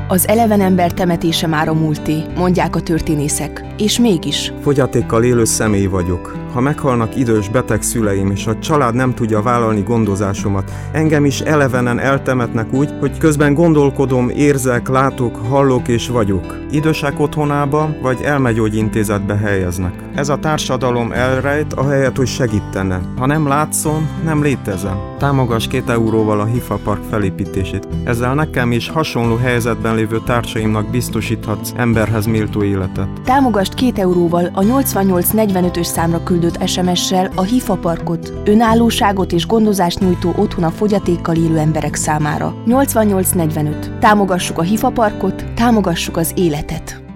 Az eleven ember temetése már a múlté, mondják a történészek. És mégis. Fogyatékkal élő személy vagyok. Ha meghalnak idős beteg szüleim, és a család nem tudja vállalni gondozásomat, engem is elevenen eltemetnek úgy, hogy közben gondolkodom, érzek, látok, hallok és vagyok. Idősek otthonába vagy elmegyógyintézetbe helyeznek. Ez a társadalom elrejt, ahelyett, hogy segítene. Ha nem látszom, nem létezem. Támogass 2 euróval a HIFA Park felépítését. Ezzel nekem és hasonló helyzetben lévő társaimnak biztosíthatsz emberhez méltó életet. Támogasd 2 euróval a 8845-ös számra küldött SMS-sel a HIFA Parkot, önállóságot és gondozást nyújtó otthon a fogyatékkal élő emberek számára. 8845. Támogassuk a HIFA Parkot, támogassuk az életet.